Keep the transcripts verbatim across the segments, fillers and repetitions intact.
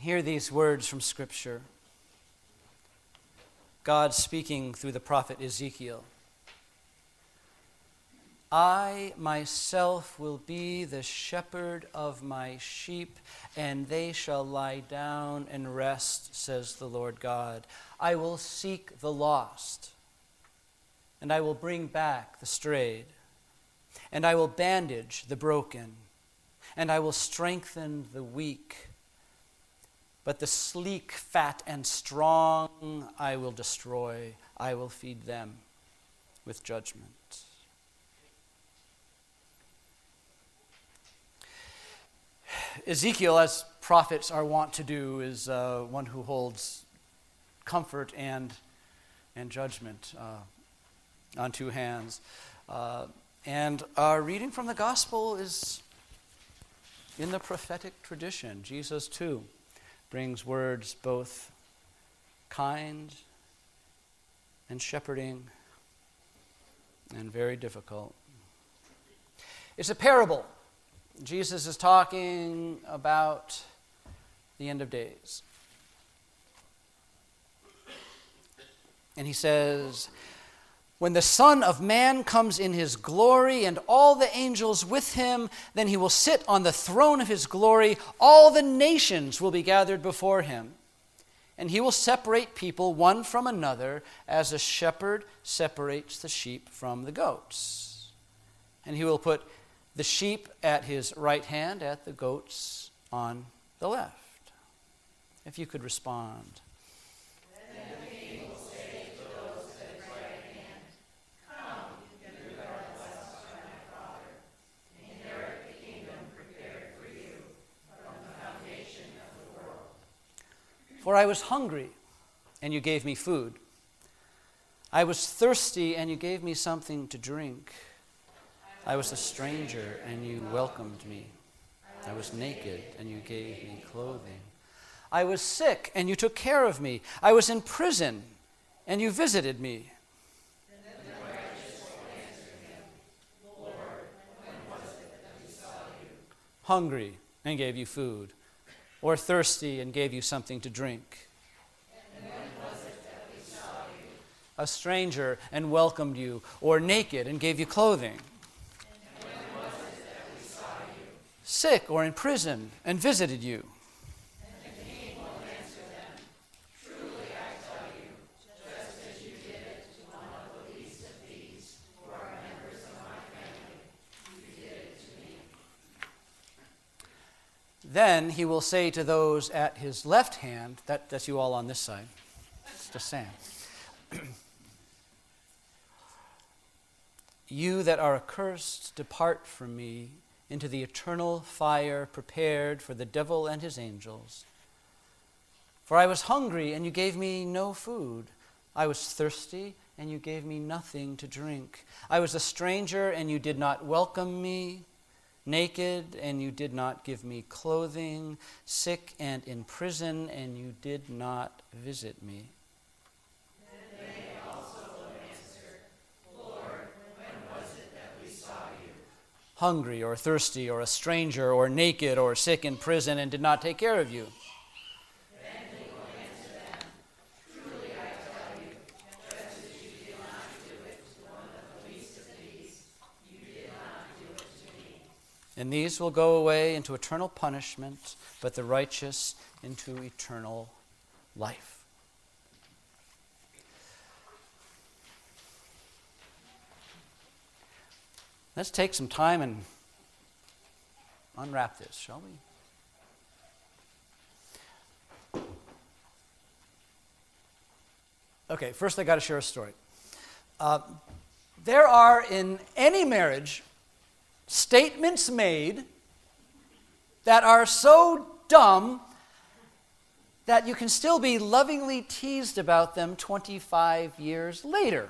Hear these words from Scripture. God speaking through the prophet Ezekiel. I myself will be the shepherd of my sheep, and they shall lie down and rest, says the Lord God. I will seek the lost, and I will bring back the strayed, and I will bandage the broken, and I will strengthen the weak. But the sleek, fat, and strong I will destroy. I will feed them with judgment. Ezekiel, as prophets are wont to do, is uh, one who holds comfort and, and judgment uh, on two hands. Uh, and our reading from the gospel is in the prophetic tradition. Jesus, too, brings words both kind and shepherding and very difficult. It's a parable. Jesus is talking about the end of days. And he says, when the Son of Man comes in his glory and all the angels with him, then he will sit on the throne of his glory. All the nations will be gathered before him. And he will separate people one from another as a shepherd separates the sheep from the goats. And he will put the sheep at his right hand, at the goats on the left. If you could respond. Then the king will say to those at his right hand, come, you are blessed by my Father, inherit the kingdom prepared for you from the foundation of the world. For I was hungry, and you gave me food. I was thirsty, and you gave me something to drink. I was a stranger, and you welcomed me. I was naked, and you gave me clothing. I was sick, and you took care of me. I was in prison, and you visited me. Then the righteous will answer him, Lord, when was it that we saw you? Hungry, and gave you food, or thirsty, and gave you something to drink. And when was it that we saw you? A stranger, and welcomed you, or naked, and gave you clothing. Sick or in prison, and visited you. And the king will answer them, truly I tell you, just as you did it to one of the least of these, who are members of my family, you did it to me. Then he will say to those at his left hand, that, that's you all on this side, just saying, you that are accursed, depart from me into the eternal fire prepared for the devil and his angels. For I was hungry, and you gave me no food. I was thirsty, and you gave me nothing to drink. I was a stranger, and you did not welcome me. Naked, and you did not give me clothing. Sick and in prison, and you did not visit me. Hungry or thirsty or a stranger or naked or sick in prison and did not take care of you. Then he will answer them, truly I tell you, just as you did not do it to one of the least of these, you did not do it to me. And these will go away into eternal punishment, but the righteous into eternal life. Let's take some time and unwrap this, shall we? Okay, first I got to share a story. Uh, there are in any marriage statements made that are so dumb that you can still be lovingly teased about them twenty-five years later.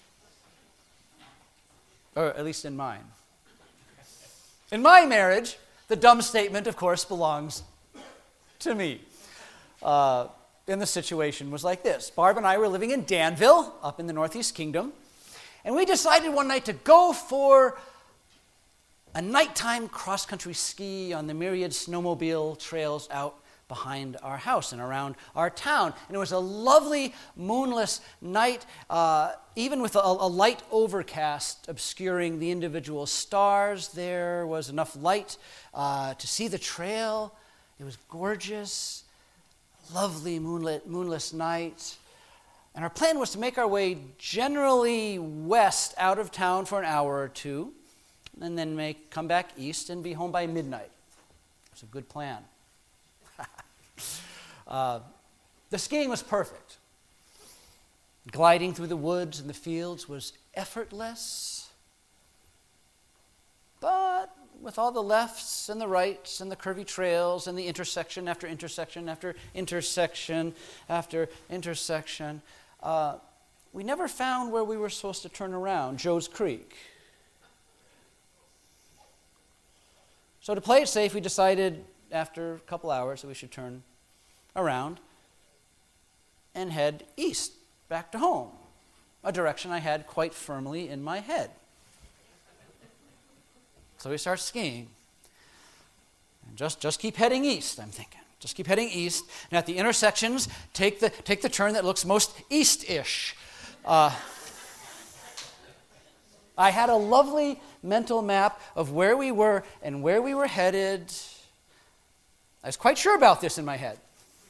Or at least in mine. In my marriage, the dumb statement, of course, belongs to me. Uh, and the situation was like this. Barb and I were living in Danville, up in the Northeast Kingdom, and we decided one night to go for a nighttime cross-country ski on the myriad snowmobile trails out behind our house and around our town. And it was a lovely moonless night, uh, even with a, a light overcast obscuring the individual stars. There was enough light uh, to see the trail. It was gorgeous, lovely moonlit, moonless night. And our plan was to make our way generally west out of town for an hour or two, and then make come back east and be home by midnight. It was a good plan. uh, the skiing was perfect. Gliding through the woods and the fields was effortless. But with all the lefts and the rights and the curvy trails and the intersection after intersection after intersection after intersection, uh, we never found where we were supposed to turn around, Joe's Creek. So to play it safe, we decided after a couple hours that we should turn around and head east, back to home, a direction I had quite firmly in my head. So we start skiing. And just, just keep heading east, I'm thinking. Just keep heading east. And at the intersections, take the, take the turn that looks most east-ish. Uh, I had a lovely mental map of where we were and where we were headed. I was quite sure about this in my head.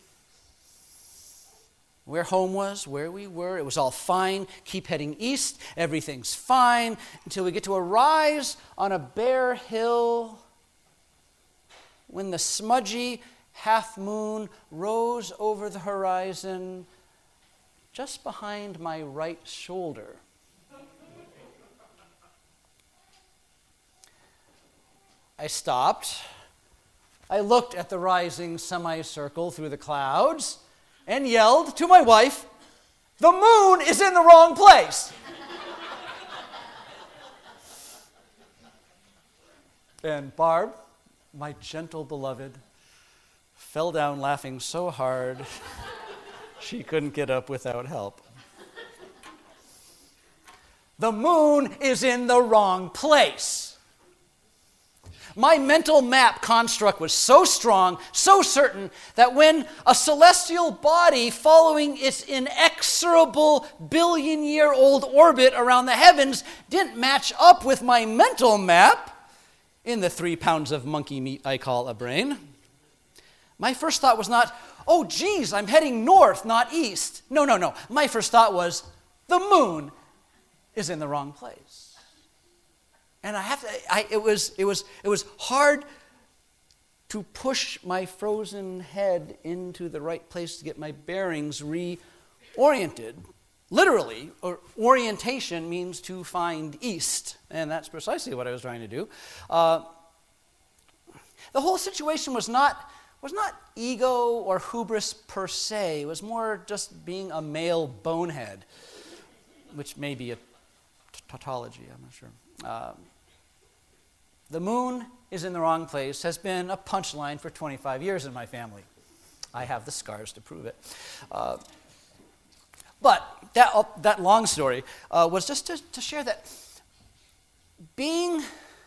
Where home was, where we were, it was all fine. Keep heading east, everything's fine, until we get to a rise on a bare hill when the smudgy half moon rose over the horizon just behind my right shoulder. I stopped. I looked at the rising semicircle through the clouds and yelled to my wife, "The moon is in the wrong place!" And Barb, my gentle beloved, fell down laughing so hard she couldn't get up without help. The moon is in the wrong place. My mental map construct was so strong, so certain, that when a celestial body following its inexorable billion-year-old orbit around the heavens didn't match up with my mental map in the three pounds of monkey meat I call a brain, my first thought was not, oh, geez, I'm heading north, not east. No, no, no. My first thought was, the moon is in the wrong place. And I have to, I, it was, it was, it was hard to push my frozen head into the right place to get my bearings reoriented. Literally, or orientation means to find east, and that's precisely what I was trying to do. Uh, the whole situation was not was not ego or hubris per se. It was more just being a male bonehead, which may be a tautology. I'm not sure. Um, The moon is in the wrong place has been a punchline for twenty-five years in my family. I have the scars to prove it. Uh, but that, uh, that long story uh, was just to, to share that being,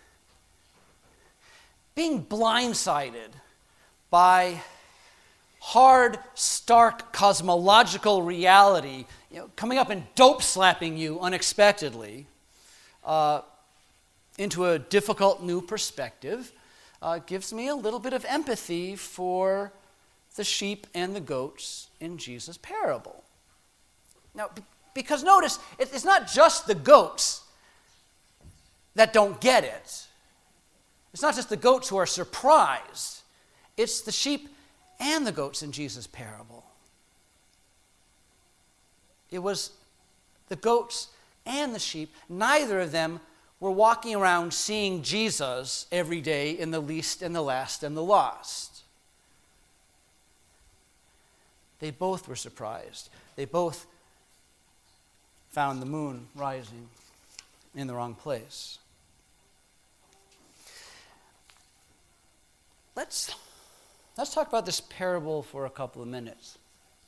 being blindsided by hard, stark cosmological reality, you know, coming up and dope slapping you unexpectedly, uh, into a difficult new perspective, uh, gives me a little bit of empathy for the sheep and the goats in Jesus' parable. Now, b- because notice, it, it's not just the goats that don't get it. It's not just the goats who are surprised. It's the sheep and the goats in Jesus' parable. It was the goats and the sheep, neither of them were walking around seeing Jesus every day in the least and the last and the lost. They both were surprised. They both found the moon rising in the wrong place. Let's, let's talk about this parable for a couple of minutes.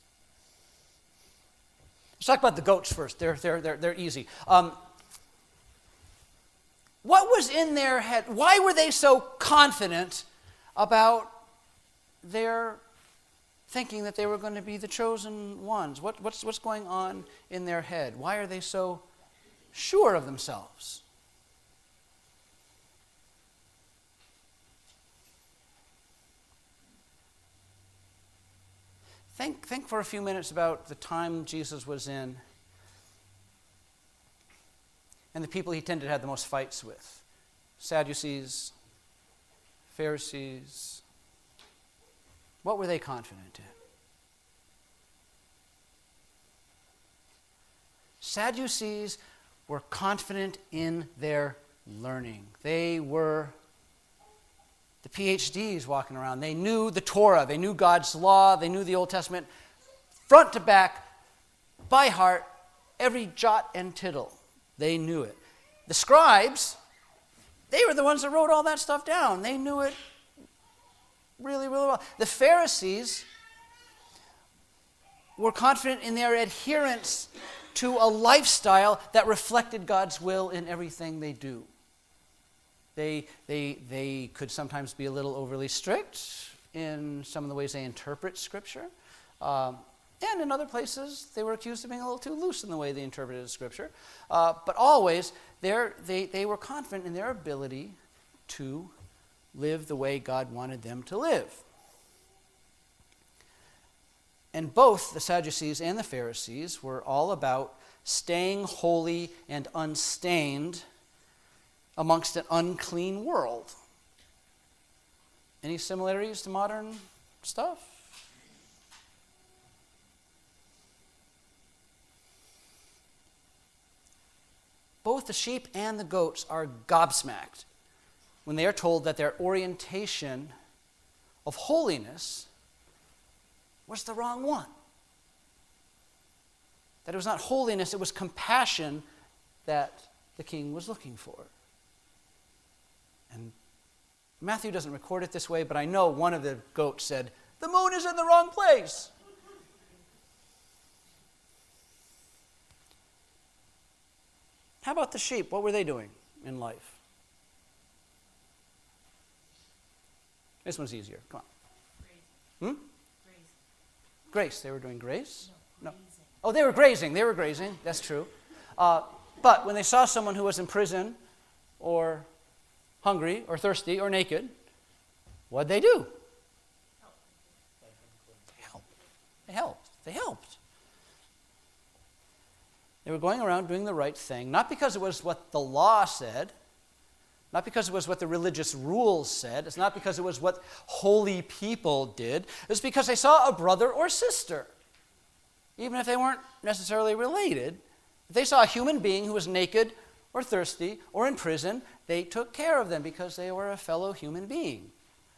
Let's talk about the goats first. They're, they're, they're, they're easy. Um, What was in their head? Why were they so confident about their thinking that they were going to be the chosen ones? What, what's, what's going on in their head? Why are they so sure of themselves? Think, think for a few minutes about the time Jesus was in and the people he tended to have the most fights with. Sadducees, Pharisees. What were they confident in? Sadducees were confident in their learning. They were the P H Ds walking around. They knew the Torah. They knew God's law. They knew the Old Testament front to back, by heart, every jot and tittle. They knew it. The scribes, they were the ones that wrote all that stuff down. They knew it really, really well. The Pharisees were confident in their adherence to a lifestyle that reflected God's will in everything they do. They, they, they could sometimes be a little overly strict in some of the ways they interpret Scripture. Um, and in other places, they were accused of being a little too loose in the way they interpreted Scripture. Uh, but always, they, they were confident in their ability to live the way God wanted them to live. And both the Sadducees and the Pharisees were all about staying holy and unstained amongst an unclean world. Any similarities to modern stuff? Both the sheep and the goats are gobsmacked when they are told that their orientation of holiness was the wrong one. That it was not holiness, it was compassion that the king was looking for. And Matthew doesn't record it this way, but I know one of the goats said, "The moon is in the wrong place." How about the sheep? What were they doing in life? This one's easier. Come on. Hmm? Grace. They were doing grace? No. Oh, they were grazing. They were grazing. That's true. Uh, but when they saw someone who was in prison or hungry or thirsty or naked, what'd they do? They helped. They helped. They helped. They were going around doing the right thing, not because it was what the law said, not because it was what the religious rules said. It's not because it was what holy people did. It's because they saw a brother or sister, even if they weren't necessarily related. If they saw a human being who was naked or thirsty or in prison, they took care of them because they were a fellow human being.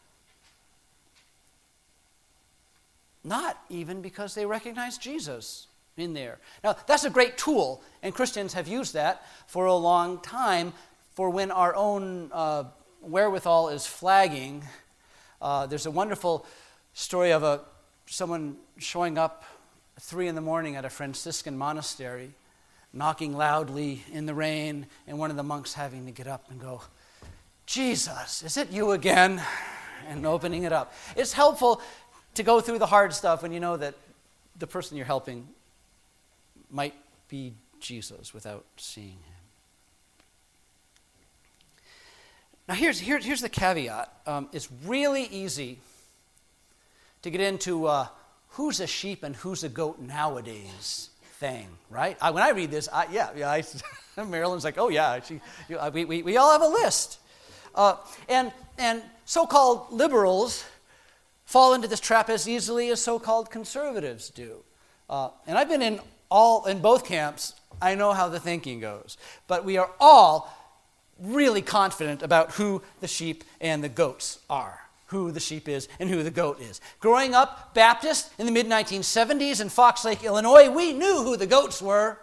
Not even because they recognized Jesus in there. Now, that's a great tool, and Christians have used that for a long time. For when our own uh, wherewithal is flagging, uh, there's a wonderful story of a someone showing up at three in the morning at a Franciscan monastery, knocking loudly in the rain, and one of the monks having to get up and go, "Jesus, is it you again?" and opening it up. It's helpful to go through the hard stuff when you know that the person you're helping might be Jesus without seeing him. Now, here's, here, here's the caveat. Um, it's really easy to get into uh, who's a sheep and who's a goat nowadays thing, right? I, when I read this, I, yeah, yeah I, Marilyn's like, oh, yeah, she, you, uh, we, we, we all have a list. Uh, and, and so-called liberals fall into this trap as easily as so-called conservatives do. Uh, and I've been in all in both camps. I know how the thinking goes. But we are all really confident about who the sheep and the goats are, who the sheep is and who the goat is. Growing up Baptist in the mid nineteen seventies in Fox Lake, Illinois, we knew who the goats were.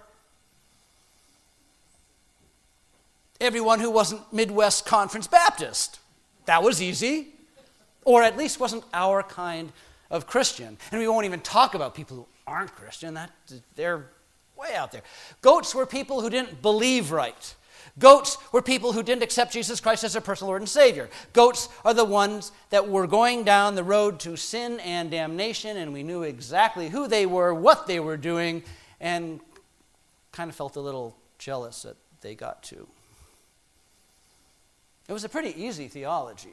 Everyone who wasn't Midwest Conference Baptist. That was easy. Or at least wasn't our kind of Christian. And we won't even talk about people who aren't Christian. That, they're way out there. Goats were people who didn't believe right. Goats were people who didn't accept Jesus Christ as their personal Lord and Savior. Goats are the ones that were going down the road to sin and damnation, and we knew exactly who they were, what they were doing, and kind of felt a little jealous that they got to. It was a pretty easy theology.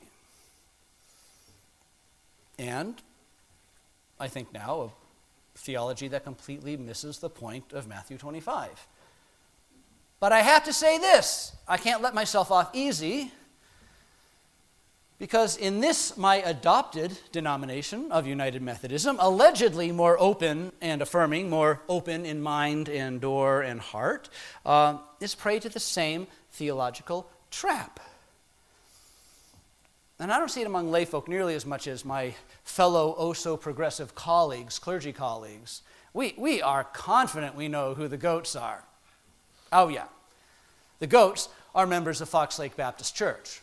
And I think now a theology that completely misses the point of Matthew twenty-five. But I have to say this, I can't let myself off easy, because in this, my adopted denomination of United Methodism, allegedly more open and affirming, more open in mind and door and heart, uh, is prey to the same theological trap. And I don't see it among layfolk nearly as much as my fellow oh-so-progressive colleagues, clergy colleagues. We, we are confident we know who the goats are. Oh, yeah. The goats are members of Fox Lake Baptist Church.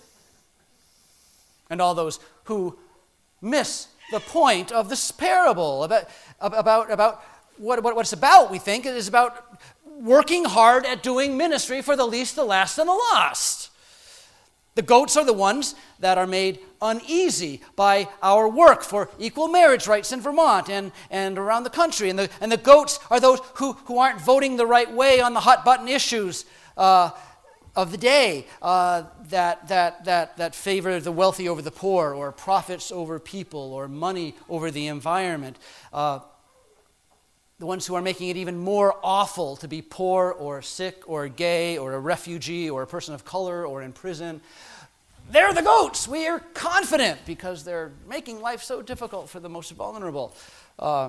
And all those who miss the point of this parable about, about, about what, what, what it's about, we think. It is about working hard at doing ministry for the least, the last, and the lost. The goats are the ones that are made uneasy by our work for equal marriage rights in Vermont and, and around the country. And the, and the goats are those who, who aren't voting the right way on the hot-button issues uh, of the day uh, that, that, that, that favor the wealthy over the poor, or profits over people, or money over the environment. Uh, the ones who are making it even more awful to be poor or sick or gay or a refugee or a person of color or in prison. They're the goats. We are confident because they're making life so difficult for the most vulnerable. Uh,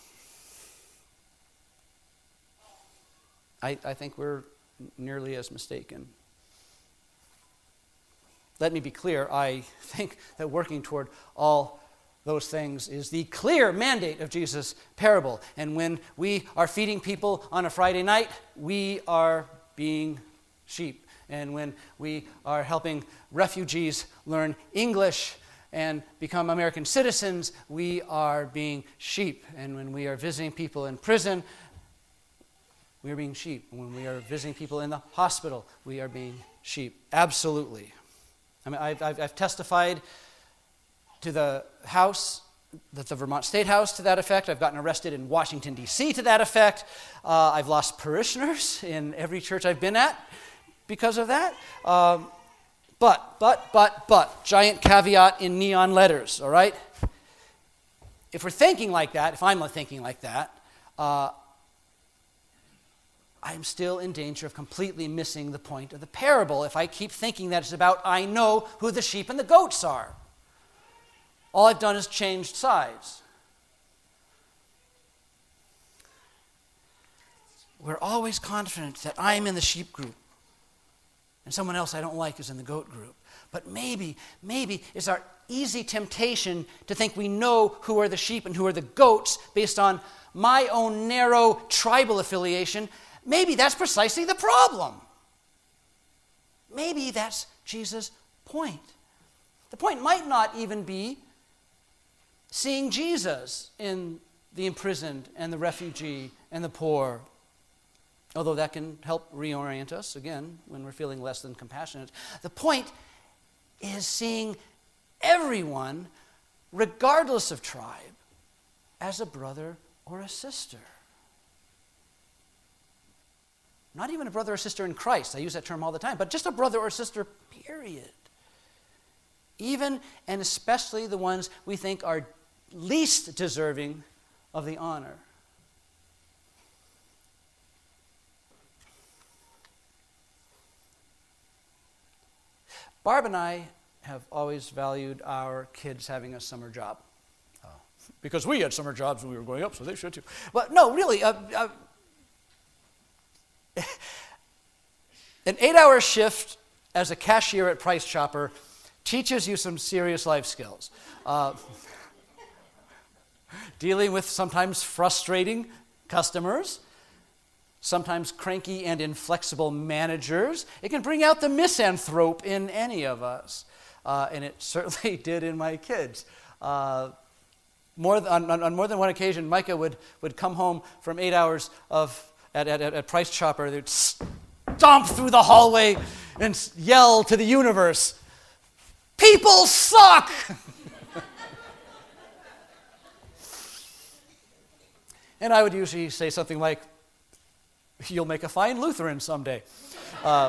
I, I think we're nearly as mistaken. Let me be clear. I think that working toward all those things is the clear mandate of Jesus' parable. And when we are feeding people on a Friday night, we are being sheep. And when we are helping refugees learn English and become American citizens, we are being sheep. And when we are visiting people in prison, we are being sheep. And when we are visiting people in the hospital, we are being sheep. Absolutely. I mean, I've, I've, I've testified to the House, the, the Vermont State House to that effect. I've gotten arrested in Washington, D C to that effect. Uh, I've lost parishioners in every church I've been at because of that. Um, but, but, but, but, giant caveat in neon letters, all right? If we're thinking like that, if I'm thinking like that, uh, I'm still in danger of completely missing the point of the parable if I keep thinking that it's about I know who the sheep and the goats are. All I've done is changed sides. We're always confident that I'm in the sheep group and someone else I don't like is in the goat group. But maybe, maybe it's our easy temptation to think we know who are the sheep and who are the goats based on my own narrow tribal affiliation. Maybe that's precisely the problem. Maybe that's Jesus' point. The point might not even be seeing Jesus in the imprisoned and the refugee and the poor, although that can help reorient us, again, when we're feeling less than compassionate. The point is seeing everyone, regardless of tribe, as a brother or a sister. Not even a brother or sister in Christ. I use that term all the time, but just a brother or sister, period. Even and especially the ones we think are least deserving of the honor. Barb and I have always valued our kids having a summer job. Oh. Because we had summer jobs when we were growing up, so they should too. But no, really, uh, uh, an eight-hour shift as a cashier at Price Chopper teaches you some serious life skills. Uh, dealing with sometimes frustrating customers, sometimes cranky and inflexible managers. It can bring out the misanthrope in any of us. Uh, and it certainly did in my kids. Uh, more th- on, on more than one occasion, Micah would, would come home from eight hours of at, at, at Price Chopper. They'd stomp through the hallway and yell to the universe, "People suck!" And I would usually say something like, "You'll make a fine Lutheran someday." Uh,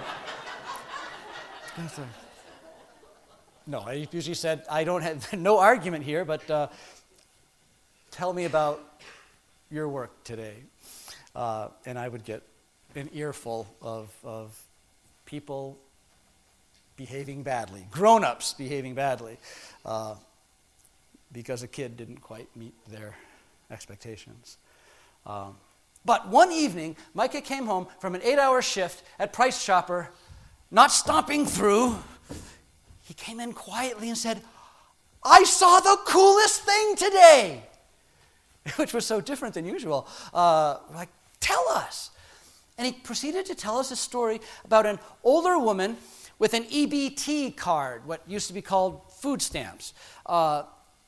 no, I usually said, "I don't have no argument here, but uh, tell me about your work today." Uh, and I would get an earful of, of people behaving badly, grown-ups behaving badly, uh, because a kid didn't quite meet their expectations. Um, but one evening, Micah came home from an eight-hour shift at Price Chopper, not stomping through. He came in quietly and said, "I saw the coolest thing today," which was so different than usual. Uh, like, tell us. And he proceeded to tell us a story about an older woman with an E B T card, what used to be called food stamps. Uh,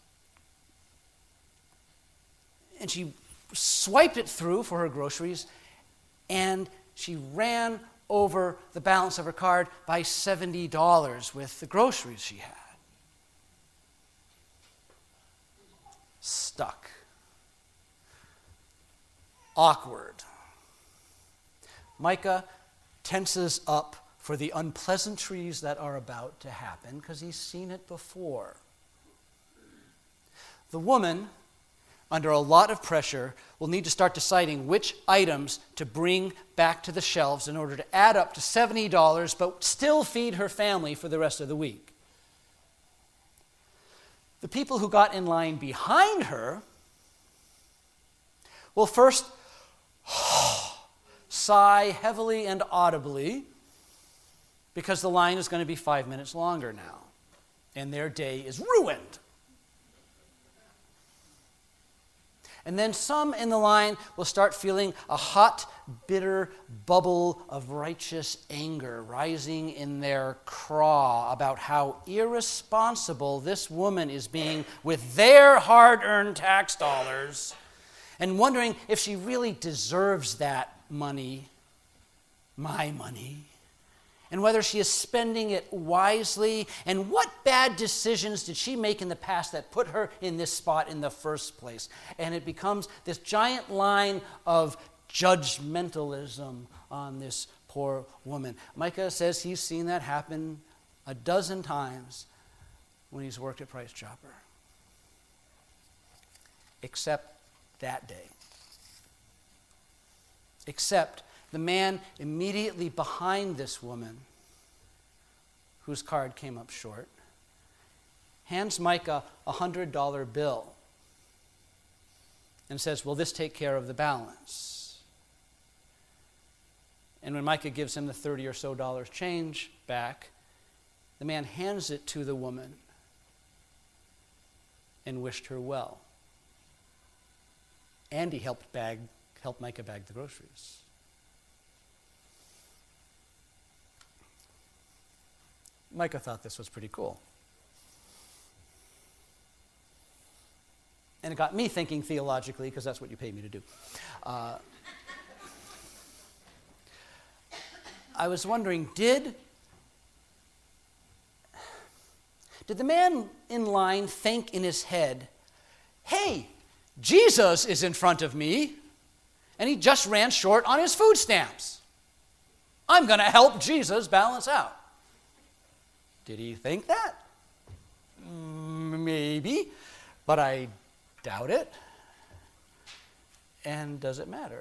and she swiped it through for her groceries, and she ran over the balance of her card by seventy dollars with the groceries she had. Stuck. Awkward. Micah tenses up for the unpleasantries that are about to happen because he's seen it before. The woman, under a lot of pressure, will need to start deciding which items to bring back to the shelves in order to add up to seventy dollars but still feed her family for the rest of the week. The people who got in line behind her will first sigh heavily and audibly because the line is going to be five minutes longer now, and their day is ruined. And then some in the line will start feeling a hot, bitter bubble of righteous anger rising in their craw about how irresponsible this woman is being with their hard-earned tax dollars, and wondering if she really deserves that money, my money, and whether she is spending it wisely, and what bad decisions did she make in the past that put her in this spot in the first place. And it becomes this giant line of judgmentalism on this poor woman. Micah says he's seen that happen a dozen times when he's worked at Price Chopper. Except that day. Except the man immediately behind this woman, whose card came up short, hands Micah a one hundred dollar bill and says, "Will this take care of the balance?" And when Micah gives him the thirty or so dollars change back, the man hands it to the woman and wished her well. And he helped bag, helped Micah bag the groceries. Micah thought this was pretty cool. And it got me thinking theologically, because that's what you pay me to do. Uh, I was wondering, did, did the man in line think in his head, "Hey, Jesus is in front of me, and he just ran short on his food stamps. I'm going to help Jesus balance out"? Did he think that? Maybe, but I doubt it. And does it matter?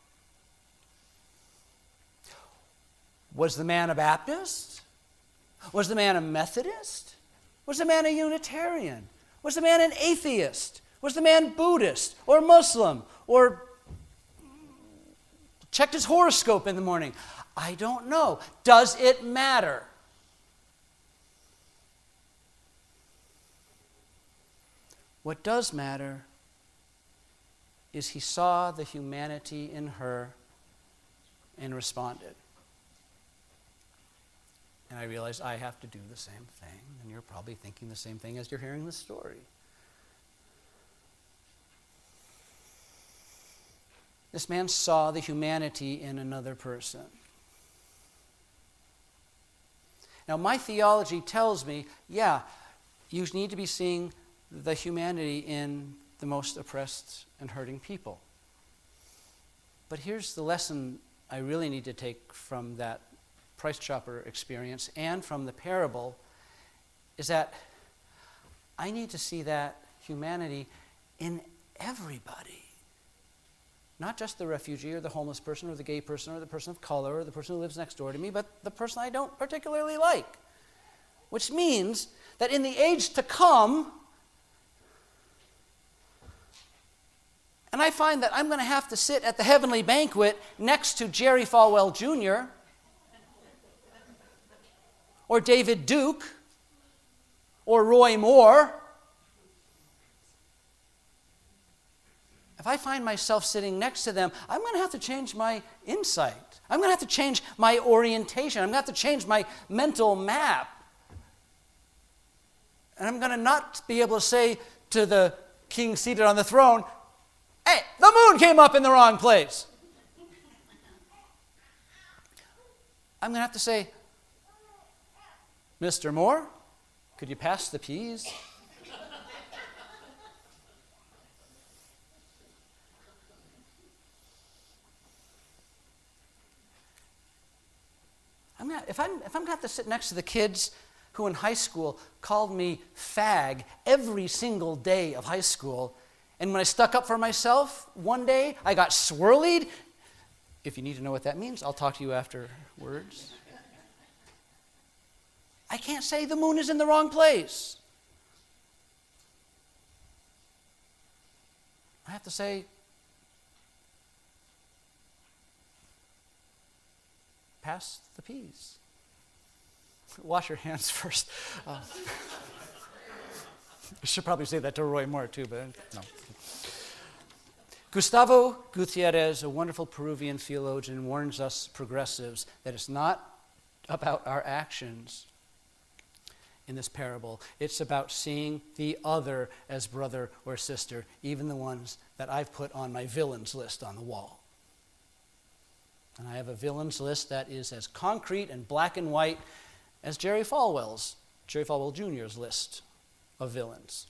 Was the man a Baptist? Was the man a Methodist? Was the man a Unitarian? Was the man an atheist? Was the man Buddhist or Muslim or checked his horoscope in the morning? I don't know. Does it matter? What does matter is he saw the humanity in her and responded. And I realized I have to do the same thing, and you're probably thinking the same thing as you're hearing this story. This man saw the humanity in another person. Now, my theology tells me, yeah, you need to be seeing the humanity in the most oppressed and hurting people. But here's the lesson I really need to take from that Price Chopper experience and from the parable, is that I need to see that humanity in everybody. Not just the refugee or the homeless person or the gay person or the person of color or the person who lives next door to me, but the person I don't particularly like. Which means that in the age to come, and I find that I'm going to have to sit at the heavenly banquet next to Jerry Falwell Junior or David Duke or Roy Moore. If I find myself sitting next to them, I'm going to have to change my insight. I'm going to have to change my orientation. I'm going to have to change my mental map. And I'm going to not be able to say to the king seated on the throne, hey, the moon came up in the wrong place. I'm going to have to say, Mister Moore, could you pass the peas? I'm gonna, if I'm, if I'm going to have to sit next to the kids who in high school called me fag every single day of high school, and when I stuck up for myself one day, I got swirlied. If you need to know what that means, I'll talk to you afterwards. I can't say the moon is in the wrong place. I have to say, pass the peas. Wash your hands first. Uh, I should probably say that to Roy Moore too, but no. Gustavo Gutierrez, a wonderful Peruvian theologian, warns us progressives that it's not about our actions in this parable. It's about seeing the other as brother or sister, even the ones that I've put on my villains list on the wall. And I have a villains list that is as concrete and black and white as Jerry Falwell's, Jerry Falwell Junior's list of villains.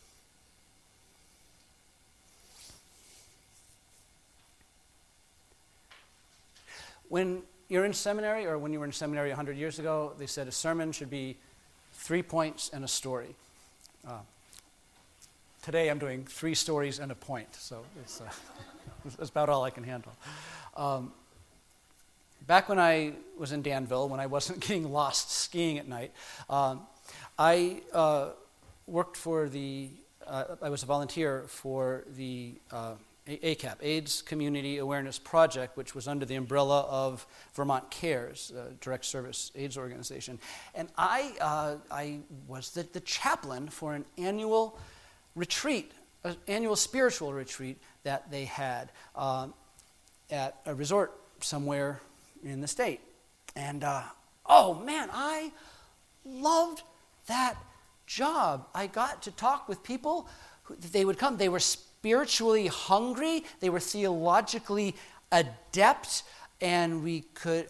When you're in seminary, or when you were in seminary one hundred years ago, they said a sermon should be three points and a story. Uh, today I'm doing three stories and a point, so it's, uh, it's about all I can handle. Um, back when I was in Danville, when I wasn't getting lost skiing at night, um, I uh, worked for the, uh, I was a volunteer for the uh, A C A P, AIDS Community Awareness Project, which was under the umbrella of Vermont Cares, a direct service AIDS organization. And I uh, I was the, the chaplain for an annual retreat, an annual spiritual retreat that they had um, at a resort somewhere in the state. And uh, oh man, I loved that job. I got to talk with people who, they would come, they were spiritually hungry, they were theologically adept, and we could,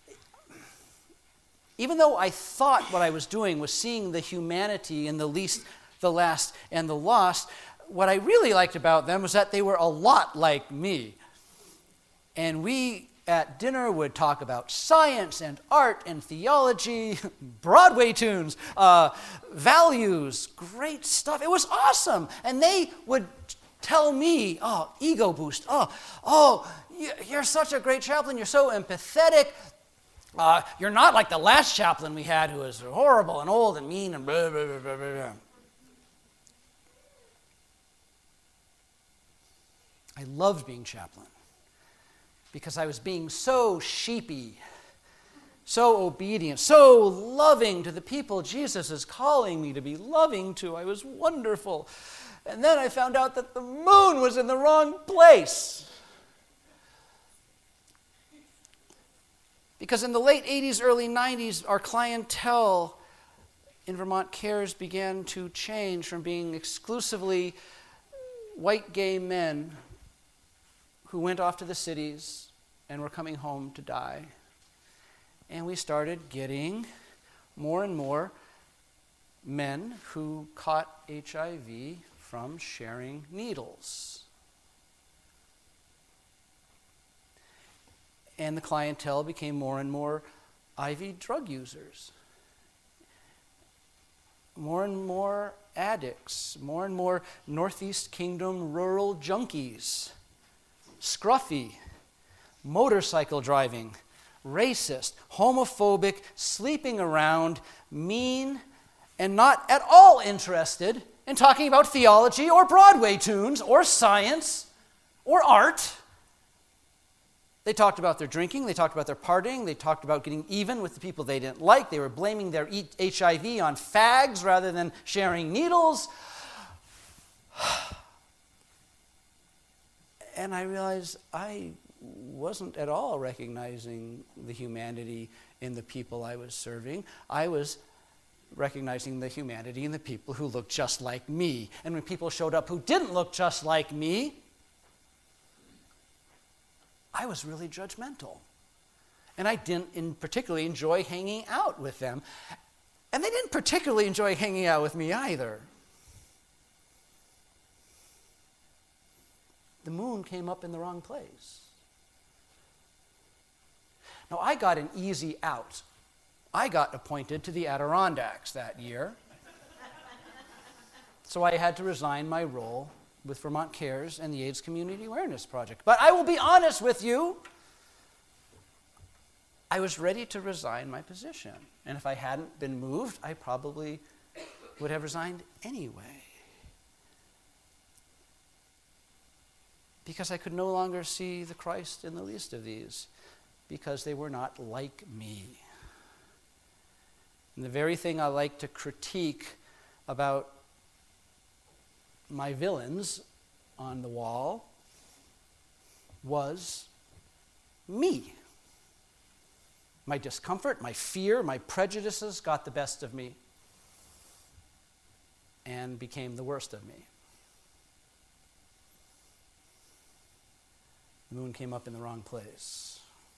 even though I thought what I was doing was seeing the humanity in the least, the last, and the lost, what I really liked about them was that they were a lot like me. And we at dinner would talk about science and art and theology, Broadway tunes, uh, values, great stuff. It was awesome. And they would tell me, oh, ego boost, oh, oh, you're such a great chaplain, you're so empathetic. Uh, you're not like the last chaplain we had who was horrible and old and mean and blah, blah, blah, blah, blah. I loved being chaplain because I was being so sheepy, so obedient, so loving to the people Jesus is calling me to be loving to. I was wonderful. And then I found out that the moon was in the wrong place. Because in the late eighties, early nineties, our clientele in Vermont Cares began to change from being exclusively white gay men who went off to the cities and were coming home to die. And we started getting more and more men who caught H I V from sharing needles. And the clientele became more and more I V drug users. More and more addicts, more and more Northeast Kingdom rural junkies, scruffy, motorcycle driving, racist, homophobic, sleeping around, mean, and not at all interested in talking about theology or Broadway tunes or science or art. They talked about their drinking, they talked about their partying, they talked about getting even with the people they didn't like. They were blaming their H I V on fags rather than sharing needles. And I realized I wasn't at all recognizing the humanity in the people I was serving. I was recognizing the humanity in the people who looked just like me. And when people showed up who didn't look just like me, I was really judgmental. And I didn't in particularly enjoy hanging out with them. And they didn't particularly enjoy hanging out with me either. The moon came up in the wrong place. Now, I got an easy out. I got appointed to the Adirondacks that year. So I had to resign my role with Vermont Cares and the AIDS Community Awareness Project. But I will be honest with you, I was ready to resign my position. And if I hadn't been moved, I probably would have resigned anyway. Because I could no longer see the Christ in the least of these, because they were not like me. And the very thing I like to critique about my villains on the wall was me. My discomfort, my fear, my prejudices got the best of me and became the worst of me. The moon came up in the wrong place.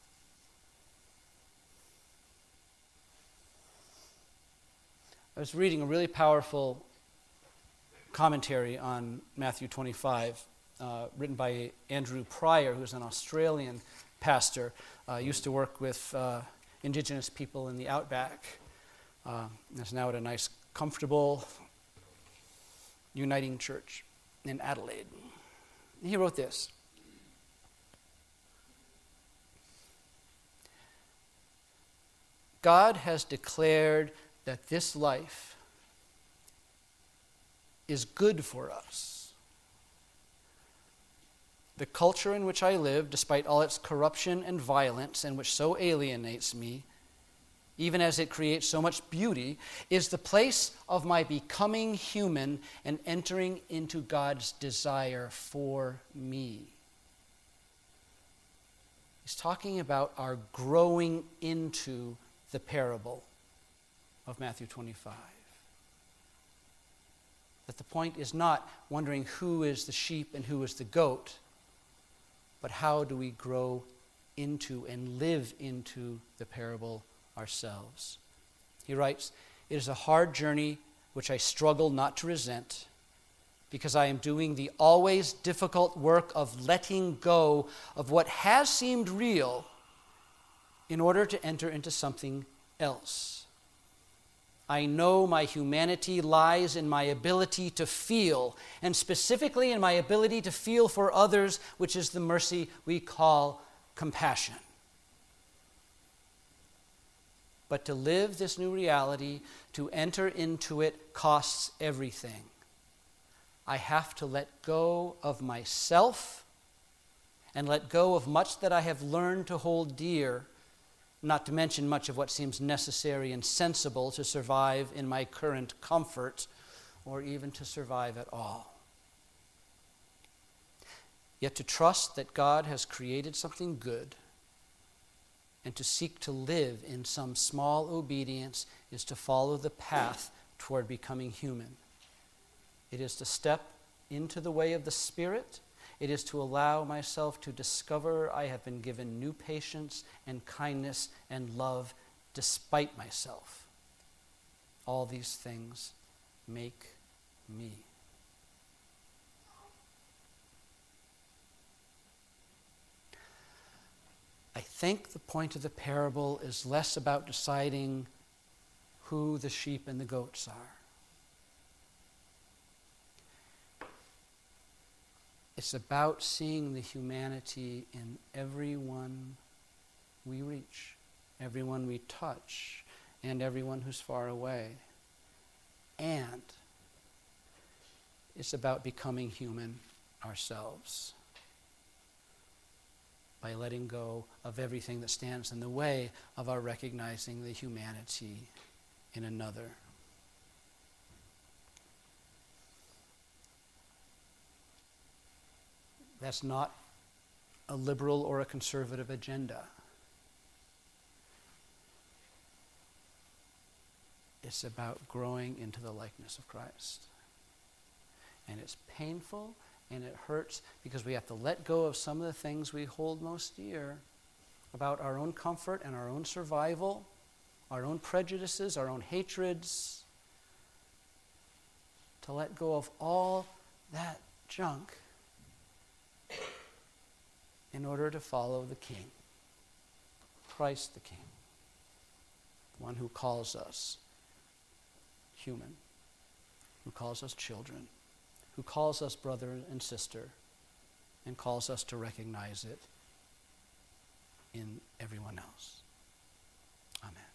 I was reading a really powerful commentary on Matthew twenty-five, uh, written by Andrew Pryor, who's an Australian pastor, uh, used to work with uh, Indigenous people in the outback, uh, is now at a nice, comfortable, uniting church in Adelaide. He wrote this: God has declared that this life is good for us. The culture in which I live, despite all its corruption and violence, and which so alienates me, even as it creates so much beauty, is the place of my becoming human and entering into God's desire for me. He's talking about our growing into the parable of Matthew twenty-five. That the point is not wondering who is the sheep and who is the goat, but how do we grow into and live into the parable ourselves. He writes, "It is a hard journey which I struggle not to resent, because I am doing the always difficult work of letting go of what has seemed real in order to enter into something else. I know my humanity lies in my ability to feel, and specifically in my ability to feel for others, which is the mercy we call compassion. But to live this new reality, to enter into it, costs everything. I have to let go of myself and let go of much that I have learned to hold dear, not to mention much of what seems necessary and sensible to survive in my current comfort, or even to survive at all. Yet to trust that God has created something good and to seek to live in some small obedience is to follow the path toward becoming human. It is to step into the way of the Spirit. It is to allow myself to discover I have been given new patience and kindness and love despite myself. all these things make me. I think the point of the parable is less about deciding who the sheep and the goats are. It's about seeing the humanity in everyone we reach, everyone we touch, and everyone who's far away. And it's about becoming human ourselves by letting go of everything that stands in the way of our recognizing the humanity in another. That's not a liberal or a conservative agenda. It's about growing into the likeness of Christ. And it's painful and it hurts because we have to let go of some of the things we hold most dear about our own comfort and our own survival, our own prejudices, our own hatreds, to let go of all that junk in order to follow the King, Christ the King, one who calls us human, who calls us children, who calls us brother and sister, and calls us to recognize it in everyone else. Amen.